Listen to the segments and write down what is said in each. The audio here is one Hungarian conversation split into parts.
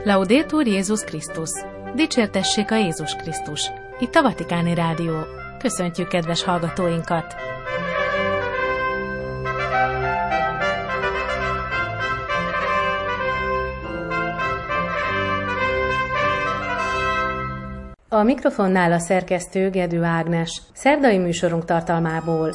Laudetur Jézus Krisztus! Dicsértessék a Jézus Krisztus! Itt a Vatikáni Rádió. Köszöntjük kedves hallgatóinkat! A mikrofonnál a szerkesztő Gedő Ágnes. Szerdai műsorunk tartalmából.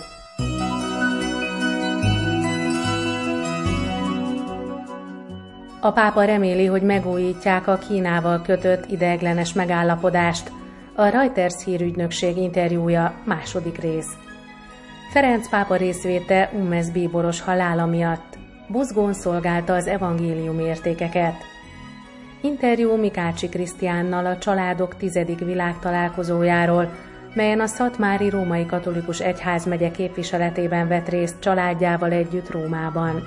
A pápa reméli, hogy megújítják a Kínával kötött ideiglenes megállapodást. A Reuters hírügynökség interjúja, második rész. Ferenc pápa részvéte Ummes bíboros halála miatt. Buzgón szolgálta az evangélium értékeket. Interjú Mikácsi Krisztiánnal a családok 10. világtalálkozójáról, melyen a Szatmári Római Katolikus Egyházmegye képviseletében vett részt családjával együtt Rómában.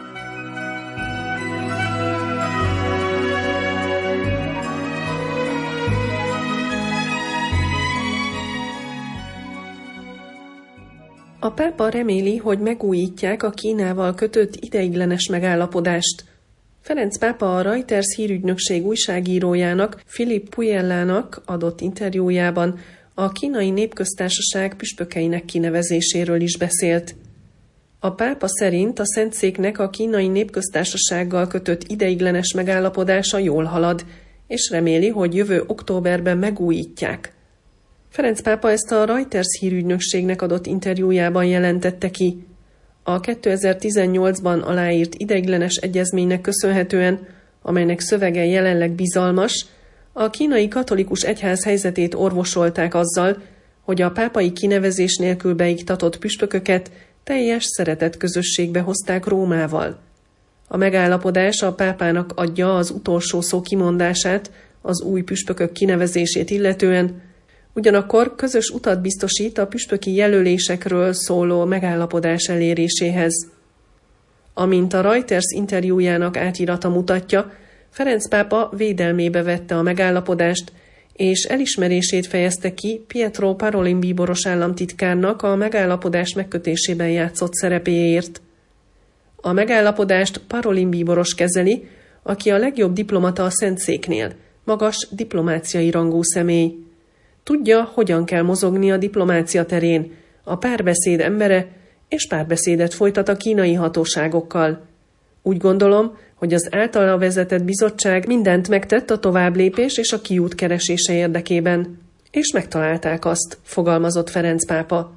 A pápa reméli, hogy megújítják a Kínával kötött ideiglenes megállapodást. Ferenc pápa a Reuters hírügynökség újságírójának, Philippe Puellának adott interjújában a Kínai Népköztársaság püspökeinek kinevezéséről is beszélt. A pápa szerint a Szentszéknek a Kínai Népköztársasággal kötött ideiglenes megállapodása jól halad, és reméli, hogy jövő októberben megújítják. Ferenc pápa ezt a Reuters hírügynökségnek adott interjújában jelentette ki. A 2018-ban aláírt ideiglenes egyezménynek köszönhetően, amelynek szövege jelenleg bizalmas, a kínai katolikus egyház helyzetét orvosolták azzal, hogy a pápai kinevezés nélkül beiktatott püspököket teljes szeretetközösségbe hozták Rómával. A megállapodás a pápának adja az utolsó szó kimondását az új püspökök kinevezését illetően, ugyanakkor közös utat biztosít a püspöki jelölésekről szóló megállapodás eléréséhez. Amint a Reuters interjújának átirata mutatja, Ferenc pápa védelmébe vette a megállapodást, és elismerését fejezte ki Pietro Parolin bíboros államtitkárnak a megállapodás megkötésében játszott szerepéért. A megállapodást Parolin bíboros kezeli, aki a legjobb diplomata a Szentszéknél, magas diplomáciai rangú személy. Tudja, hogyan kell mozogni a diplomácia terén, a párbeszéd embere, és párbeszédet folytat a kínai hatóságokkal. Úgy gondolom, hogy az általa vezetett bizottság mindent megtett a továbblépés és a kiút keresése érdekében. És megtalálták azt, fogalmazott Ferenc pápa.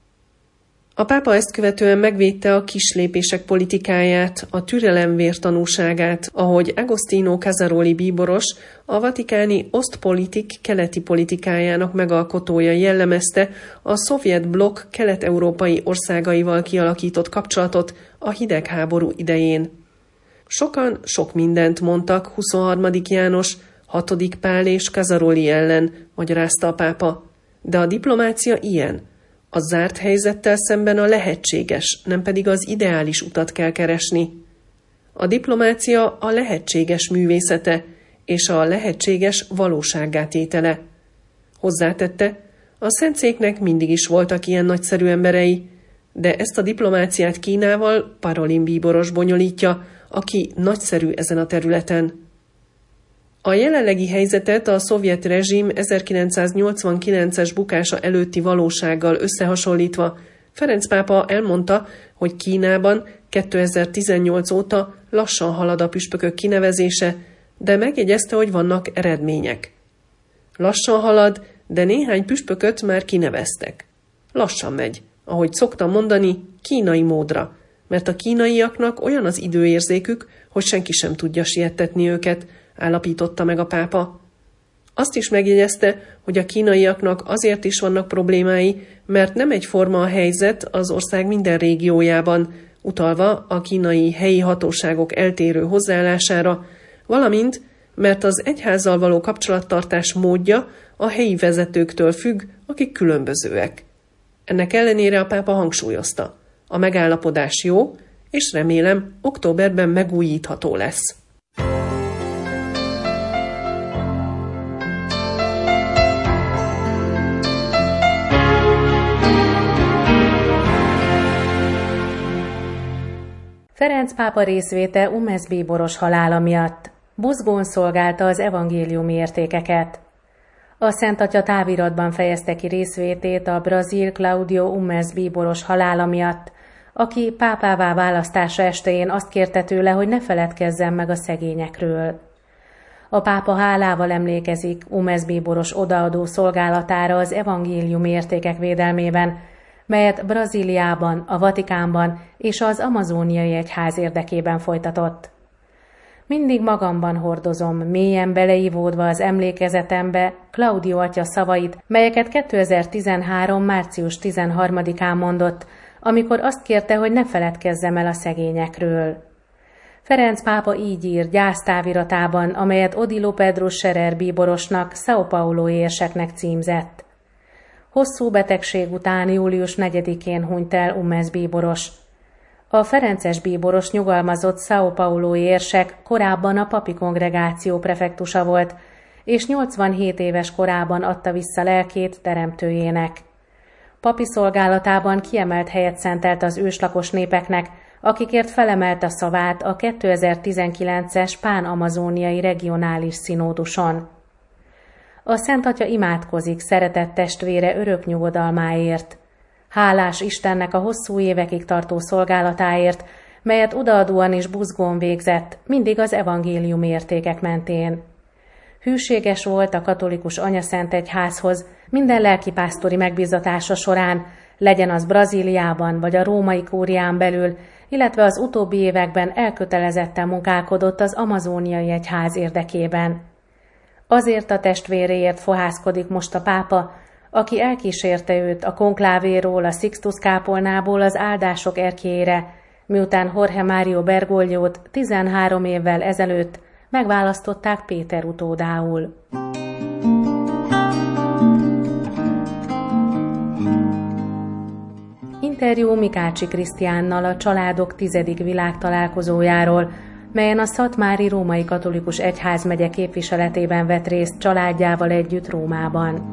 A pápa ezt követően megvédte a kislépések politikáját, a türelem vértanúságát, ahogy Agostino Casaroli bíboros, a vatikáni Ostpolitik keleti politikájának megalkotója jellemezte a szovjet blokk kelet-európai országaival kialakított kapcsolatot a hidegháború idején. Sokan sok mindent mondtak 23. János, 6. Pál és Casaroli ellen, magyarázta a pápa. De a diplomácia ilyen. A zárt helyzettel szemben a lehetséges, nem pedig az ideális utat kell keresni. A diplomácia a lehetséges művészete, és a lehetséges valósággá tétele. Hozzátette, a Szentszéknek mindig is voltak ilyen nagyszerű emberei, de ezt a diplomáciát Kínával Parolin bíboros bonyolítja, aki nagyszerű ezen a területen. A jelenlegi helyzetet a szovjet rezsim 1989-es bukása előtti valósággal összehasonlítva Ferenc pápa elmondta, hogy Kínában 2018 óta lassan halad a püspökök kinevezése, de megjegyezte, hogy vannak eredmények. Lassan halad, de néhány püspököt már kineveztek. Lassan megy, ahogy szoktam mondani, kínai módra, mert a kínaiaknak olyan az időérzékük, hogy senki sem tudja siettetni őket, állapította meg a pápa. Azt is megjegyezte, hogy a kínaiaknak azért is vannak problémái, mert nem egyforma a helyzet az ország minden régiójában, utalva a kínai helyi hatóságok eltérő hozzáállására, valamint, mert az egyházzal való kapcsolattartás módja a helyi vezetőktől függ, akik különbözőek. Ennek ellenére a pápa hangsúlyozta, a megállapodás jó, és remélem októberben megújítható lesz. Ferenc pápa részvéte Ummes bíboros halála miatt. buzgón szolgálta az evangéliumi értékeket. A Szent Atya táviratban fejezte ki részvétét a brazil Claudio Ummes bíboros halála miatt, aki pápává választása estején azt kérte tőle, hogy ne feledkezzen meg a szegényekről. A pápa hálával emlékezik Ummes bíboros odaadó szolgálatára az evangéliumi értékek védelmében, melyet Brazíliában, a Vatikánban és az amazóniai egyház érdekében folytatott. Mindig magamban hordozom, mélyen beleívódva az emlékezetembe Claudio atya szavait, melyeket 2013. március 13-án mondott, amikor azt kérte, hogy ne feledkezzem el a szegényekről. Ferenc pápa így ír gyásztáviratában, amelyet Odilo Pedro Scherer bíborosnak, São Paulo érseknek címzett. Hosszú betegség után július 4-én hunyt el Ummes bíboros. A ferences bíboros nyugalmazott São Paulo érsek korábban a papi kongregáció prefektusa volt, és 87 éves korában adta vissza lelkét teremtőjének. Papi szolgálatában kiemelt helyet szentelt az őslakos népeknek, akikért felemelt a szavát a 2019-es pán-amazóniai regionális színóduson. A Szent Atya imádkozik szeretett testvére örök nyugodalmáért. Hálás Istennek a hosszú évekig tartó szolgálatáért, melyet odaadóan és buzgón végzett, mindig az evangélium értékek mentén. Hűséges volt a katolikus anyaszent egyházhoz minden lelkipásztori megbízatása során, legyen az Brazíliában vagy a római kúrián belül, illetve az utóbbi években elkötelezetten munkálkodott az amazóniai egyház érdekében. Azért a testvéréért fohászkodik most a pápa, aki elkísérte őt a konklávéról, a Sixtus kápolnából az áldások erkélyére, miután Jorge Mário Bergogliót 13 évvel ezelőtt megválasztották Péter utódául. Interjú Mikácsi Krisztiánnal a Családok 10. világtalálkozójáról, melyen a Szatmári Római Katolikus Egyházmegye képviseletében vett részt családjával együtt Rómában.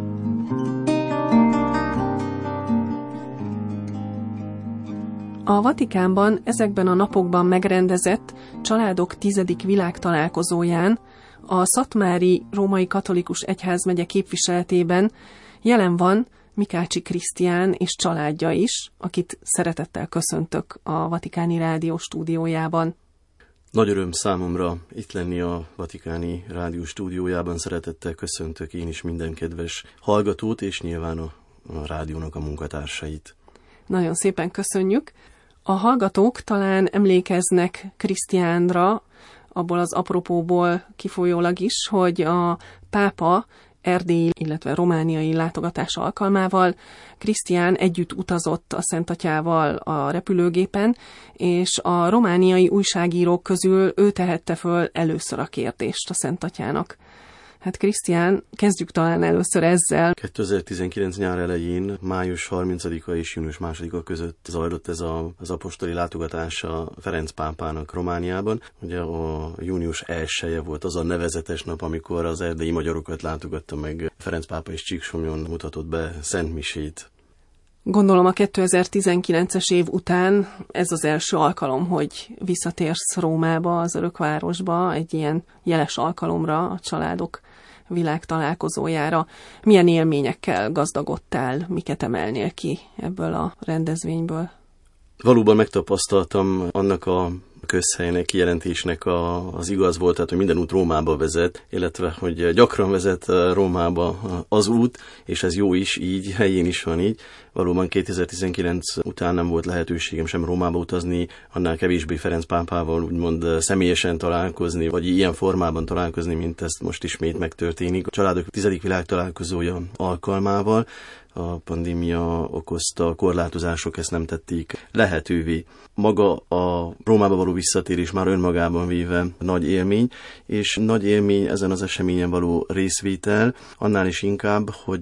A Vatikánban ezekben a napokban megrendezett Családok 10. világtalálkozóján a Szatmári Római Katolikus Egyházmegye képviseletében jelen van Mikácsi Krisztián és családja is, akit szeretettel köszöntök a Vatikáni Rádió stúdiójában. Nagy öröm számomra itt lenni a Vatikáni Rádió stúdiójában. Szeretettel köszöntök én is minden kedves hallgatót, és nyilván a rádiónak a munkatársait. Nagyon szépen köszönjük. A hallgatók talán emlékeznek Krisztiánra, abból az apropóból kifolyólag is, hogy a pápa erdélyi, illetve romániai látogatás alkalmával Krisztián együtt utazott a Szent Atyával a repülőgépen, és a romániai újságírók közül ő tehette föl először a kérdést a Szent Atyának. Hát Krisztián, kezdjük talán először ezzel. 2019 nyár elején, május 30-a és június 2-a között zajlott ez az apostoli látogatás a Ferenc pápának Romániában. Ugye a június 1-je volt az a nevezetes nap, amikor az erdélyi magyarokat látogatta meg Ferenc pápa, és Csíksomlyón mutatott be szentmisét. Gondolom a 2019-es év után ez az első alkalom, hogy visszatérsz Rómába, az örökvárosba, egy ilyen jeles alkalomra, a Családok világtalálkozójára. Milyen élményekkel gazdagodtál, miket emelnél ki ebből a rendezvényből? Valóban megtapasztaltam annak a közhelynek, kijelentésnek az igaz volt, tehát, hogy minden út Rómába vezet, illetve, hogy gyakran vezet Rómába az út, és ez jó is így, helyén is van így. Valóban 2019 után nem volt lehetőségem sem Rómába utazni, annál kevésbé Ferenc pápával úgymond személyesen találkozni, vagy ilyen formában találkozni, mint ezt most ismét megtörténik. A Családok 10. világtalálkozója alkalmával a pandémia okozta korlátozások ezt nem tették lehetővé. Maga a Rómába való visszatérés már önmagában véve nagy élmény, és nagy élmény ezen az eseményen való részvétel, annál is inkább, hogy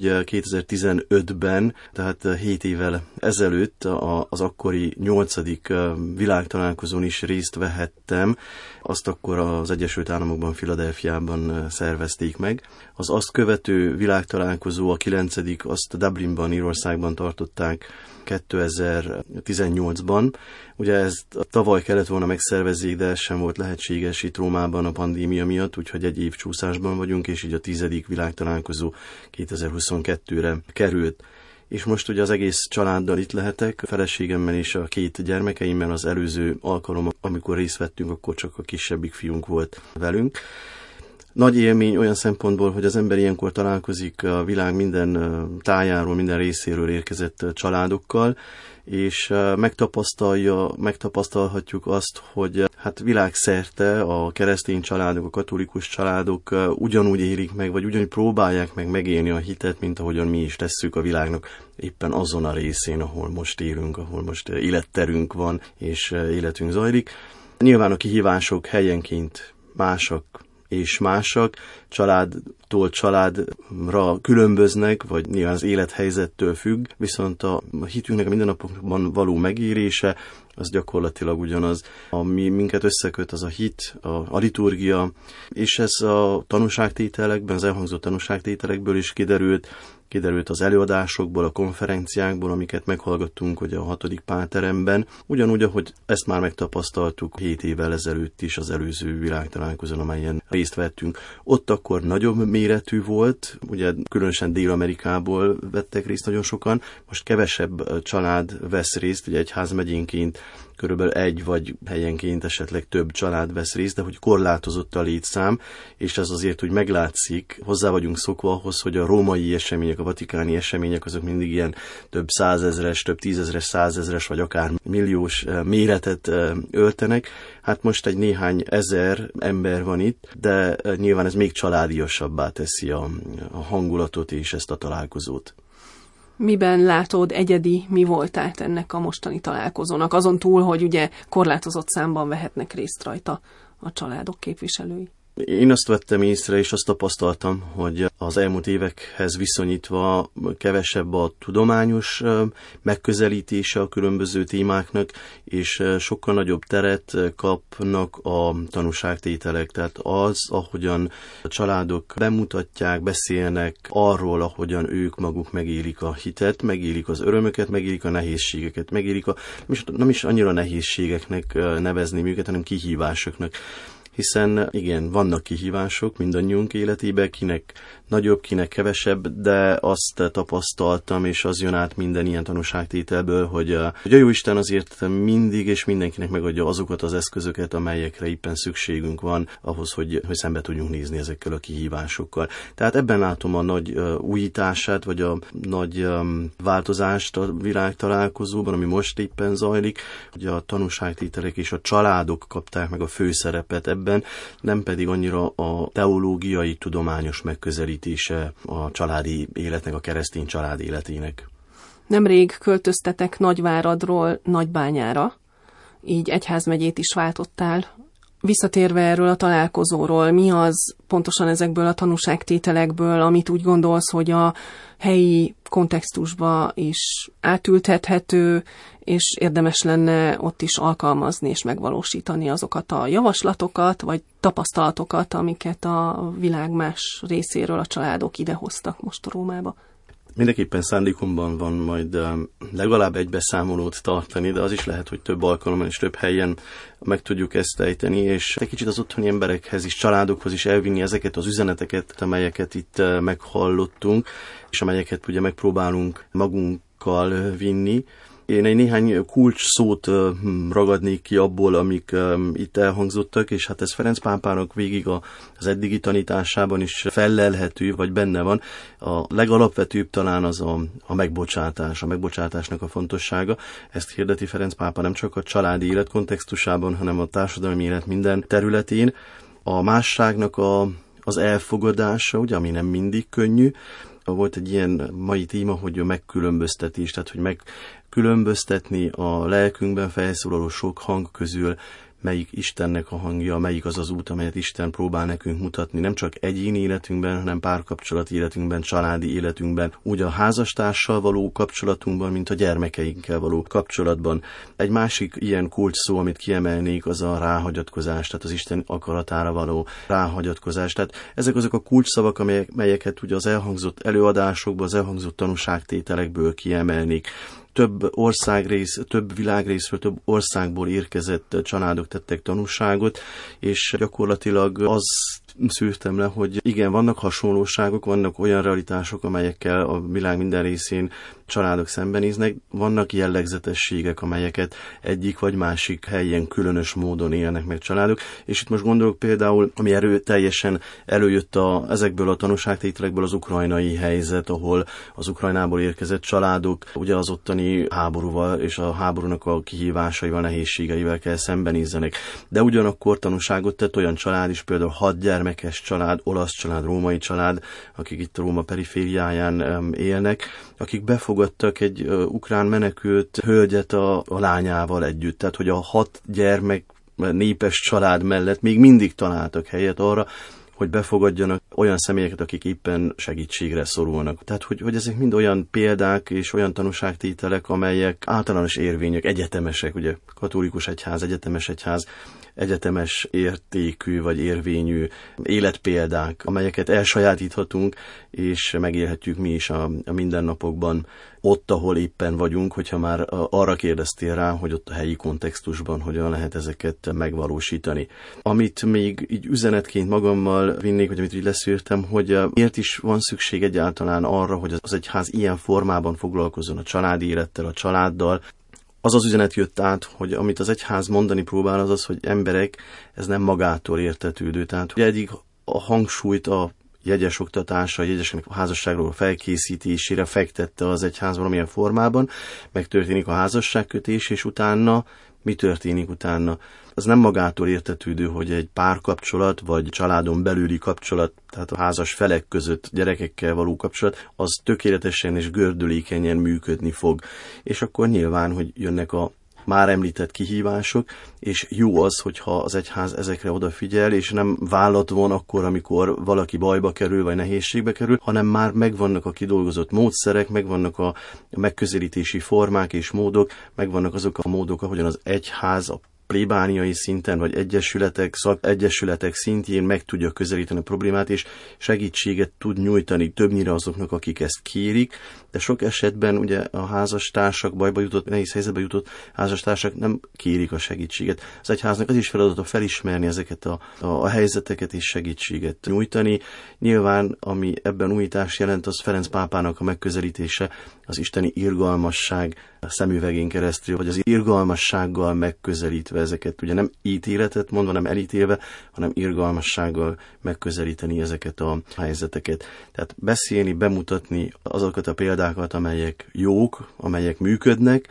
2015-ben, tehát 7 évvel ezelőtt az akkori 8. világtalálkozón is részt vehettem. Azt akkor az Egyesült Államokban, Philadelphiában szervezték meg. Az azt követő világtalálkozó, a 9. azt Dublin Dublinban, Írországban tartották 2018-ban. Ugye ezt tavaly kellett volna megszervezni, de ez sem volt lehetséges itt Rómában a pandémia miatt, úgyhogy egy év csúszásban vagyunk, és így a 10. világtalálkozó 2022-re került. És most ugye az egész családdal itt lehetek, a feleségemmel és a 2 gyermekeimmel. Az előző alkalom, amikor részt vettünk, akkor csak a kisebbik fiunk volt velünk. Nagy élmény olyan szempontból, hogy az ember ilyenkor találkozik a világ minden tájáról, minden részéről érkezett családokkal, és megtapasztalhatjuk azt, hogy hát világszerte a keresztény családok, a katolikus családok ugyanúgy élik meg, vagy ugyanúgy próbálják meg megélni a hitet, mint ahogyan mi is tesszük a világnak éppen azon a részén, ahol most élünk, ahol most életterünk van, és életünk zajlik. Nyilván a kihívások helyenként másak, családtól családra különböznek, vagy nyilván az élethelyzettől függ, viszont a hitünknek a mindennapokban való megérése, az gyakorlatilag ugyanaz. Ami minket összeköt, az a hit, a liturgia, és ez a tanúságtételekben, az elhangzott tanúságtételekből is kiderült az előadásokból, a konferenciákból, amiket meghallgattunk ugye a 6. Pálteremben, ugyanúgy, ahogy ezt már megtapasztaltuk 7 évvel ezelőtt is az előző világtalálkozón, amelyen részt vettünk. Ott akkor nagyobb méretű volt, ugye különösen Dél-Amerikából vettek részt nagyon sokan, most kevesebb család vesz részt, ugye egyházmegyénként körülbelül 1 vagy helyenként esetleg több család vesz részt, de hogy korlátozott a létszám, és ez azért úgy meglátszik, hozzá vagyunk szokva ahhoz, hogy a római események, a vatikáni események azok mindig ilyen több 100 000-es, több 10 000-es, 100 000-es vagy akár milliós méretet öltenek. Hát most egy néhány ezer ember van itt, de nyilván ez még családiasabbá teszi a hangulatot és ezt a találkozót. Miben látod egyedi, mi volt át ennek a mostani találkozónak? Azon túl, hogy ugye korlátozott számban vehetnek részt rajta a családok képviselői. Én azt vettem észre, és azt tapasztaltam, hogy az elmúlt évekhez viszonyítva kevesebb a tudományos megközelítése a különböző témáknak, és sokkal nagyobb teret kapnak a tanúságtételek. Tehát az, ahogyan a családok bemutatják, beszélnek arról, ahogyan ők maguk megélik a hitet, megélik az örömöket, megélik a nehézségeket, megélik nem is annyira nehézségeknek nevezném őket, hanem kihívásoknak. Hiszen igen, vannak kihívások mindannyiunk életében, kinek nagyobb, kinek kevesebb, de azt tapasztaltam, és az jön át minden ilyen tanúságtételből, hogy a Jóisten azért mindig és mindenkinek megadja azokat az eszközöket, amelyekre éppen szükségünk van ahhoz, hogy szembe tudjunk nézni ezekkel a kihívásokkal. Tehát ebben látom a nagy újítását, vagy a nagy változást a világtalálkozóban, ami most éppen zajlik, hogy a tanúságtételek és a családok kapták meg a főszerepet ebben, nem pedig annyira a teológiai, tudományos megközelítése a családi életnek, a keresztény család életének. Nemrég költöztetek Nagyváradról Nagybányára, így egyházmegyét is váltottál. Visszatérve erről a találkozóról, mi az pontosan ezekből a tanúságtételekből, amit úgy gondolsz, hogy a helyi kontextusba is átültethető, és érdemes lenne ott is alkalmazni és megvalósítani azokat a javaslatokat, vagy tapasztalatokat, amiket a világ más részéről a családok idehoztak most Rómába? Mindenképpen szándékomban van majd legalább egy beszámolót tartani, de az is lehet, hogy több alkalommal és több helyen meg tudjuk ezt ejteni, és egy kicsit az otthoni emberekhez is, családokhoz is elvinni ezeket az üzeneteket, amelyeket itt meghallottunk, és amelyeket ugye megpróbálunk magunkkal vinni. Én egy néhány kulcs szót ragadnék ki abból, amik itt elhangzottak, és hát ez Ferenc pápának végig az eddigi tanításában is fellelhető, vagy benne van. A legalapvetőbb talán az a megbocsátás, a megbocsátásnak a fontossága. Ezt hirdeti Ferenc pápa nem csak a családi élet kontextusában, hanem a társadalmi élet minden területén. A másságnak az elfogadása, ugye, ami nem mindig könnyű. Volt egy ilyen mai téma, hogy a megkülönböztetés, tehát hogy megkülönböztetni a lelkünkben felszólaló sok hang közül, melyik Istennek a hangja, melyik az az út, amelyet Isten próbál nekünk mutatni, nem csak egyéni életünkben, hanem párkapcsolati életünkben, családi életünkben, úgy a házastársal való kapcsolatunkban, mint a gyermekeinkkel való kapcsolatban. Egy másik ilyen kulcs szó, amit kiemelnék, az a ráhagyatkozás, tehát az Isten akaratára való ráhagyatkozás. Tehát ezek azok a kulcsszavak, melyeket ugye az elhangzott előadásokból, az elhangzott tanúságtételekből kiemelnék. Több világrészről, több országból érkezett családok tettek tanúságot, és gyakorlatilag az szűrtem le, hogy igen, vannak hasonlóságok, vannak olyan realitások, amelyekkel a világ minden részén családok szembenéznek, vannak jellegzetességek, amelyeket egyik vagy másik helyen különös módon élnek meg családok, és itt most gondolok például, ami erőteljesen előjött ezekből a tanúságtételekből az ukrajnai helyzet, ahol az Ukrajnából érkezett családok ugye az ottani háborúval és a háborúnak a kihívásaival, nehézségeivel kell szembenézzenek. De ugyanakkor tanúságot tett olyan család is, például 6 gyermekes család, olasz család, római család, akik itt Róma perifériáján élnek, akik befogadtak egy ukrán menekült hölgyet a lányával együtt. Tehát, hogy a 6 gyermek népes család mellett még mindig találtak helyet arra, hogy befogadjanak olyan személyeket, akik éppen segítségre szorulnak. Tehát, hogy ezek mind olyan példák és olyan tanúságtételek, amelyek általános érvények, egyetemesek, ugye katolikus egyház, egyetemes értékű vagy érvényű életpéldák, amelyeket elsajátíthatunk, és megélhetjük mi is a mindennapokban, ott, ahol éppen vagyunk, hogyha már arra kérdeztél rá, hogy ott a helyi kontextusban hogyan lehet ezeket megvalósítani. Amit még így üzenetként magammal vinnék, vagy amit így leszűrtem, hogy miért is van szükség egyáltalán arra, hogy az egyház ilyen formában foglalkozzon a családi élettel, a családdal. Az üzenet jött át, hogy amit az egyház mondani próbál, az, hogy emberek, ez nem magától értetődő. Tehát hogy egyik a hangsúlyt a jegyes oktatásra, a jegyeseknek a házasságról felkészítésére fektette az egyház valamilyen formában, megtörténik a házasságkötés, és utána mi történik utána? Az nem magától értetődő, hogy egy párkapcsolat, vagy családon belüli kapcsolat, tehát a házas felek között gyerekekkel való kapcsolat, az tökéletesen és gördülékenyen működni fog. És akkor nyilván, hogy jönnek a már említett kihívások, és jó az, hogyha az egyház ezekre odafigyel, és nem vállat von akkor, amikor valaki bajba kerül, vagy nehézségbe kerül, hanem már megvannak a kidolgozott módszerek, megvannak a megközelítési formák és módok, megvannak azok a módok, ahogyan az egyház a plébániai szinten, vagy egyesületek szintjén meg tudja közelíteni a problémát, és segítséget tud nyújtani többnyire azoknak, akik ezt kérik, de sok esetben ugye a házastársak, bajba jutott, nehéz helyzetbe jutott házastársak nem kérik a segítséget. Az egyháznak az is feladata felismerni ezeket a helyzeteket és segítséget nyújtani. Nyilván, ami ebben újítás jelent, az Ferenc pápának a megközelítése, az isteni irgalmasság szemüvegén keresztül, vagy az irgalmassággal megközelítve ezeket, ugye nem ítéletet mondva, nem elítélve, hanem irgalmassággal megközelíteni ezeket a helyzeteket. Tehát beszélni, bemutatni azokat a példákat, amelyek jók, amelyek működnek,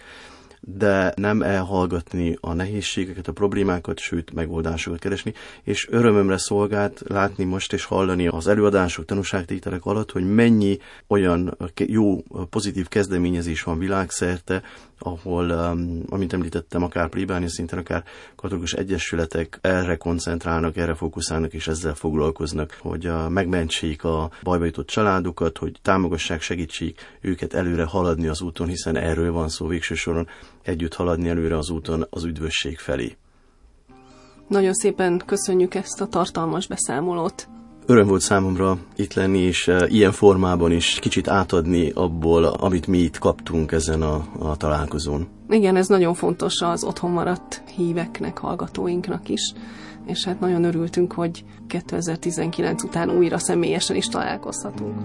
de nem elhallgatni a nehézségeket, a problémákat, sőt megoldásokat keresni, és örömömre szolgált látni most és hallani az előadások, tanúságtételek alatt, hogy mennyi olyan jó, pozitív kezdeményezés van világszerte, ahol, amint említettem, akár plébánia szinten, akár katolikus egyesületek erre koncentrálnak, erre fókuszálnak, és ezzel foglalkoznak, hogy megmentsék a bajba jutott családokat, hogy támogassák, segítsék őket előre haladni az úton, hiszen erről van szó végső soron, együtt haladni előre az úton az üdvösség felé. Nagyon szépen köszönjük ezt a tartalmas beszámolót. Öröm volt számomra itt lenni, és ilyen formában is kicsit átadni abból, amit mi itt kaptunk ezen a találkozón. Igen, ez nagyon fontos az otthon maradt híveknek, hallgatóinknak is, és hát nagyon örültünk, hogy 2019 után újra személyesen is találkozhatunk.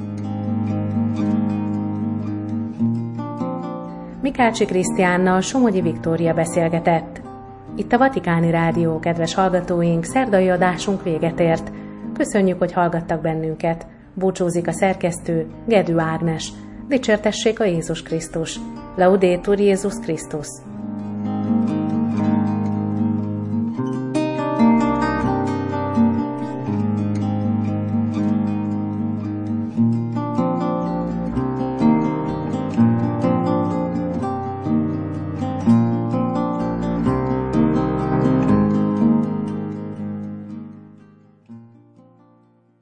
Mikácsi Krisztiánnal Somogyi Viktória beszélgetett. Itt a Vatikáni Rádió, kedves hallgatóink, szerdai adásunk véget ért. Köszönjük, hogy hallgattak bennünket. Búcsúzik a szerkesztő, Gedő Ágnes. Dicsértessék a Jézus Krisztus. Laudetur Jézus Krisztus.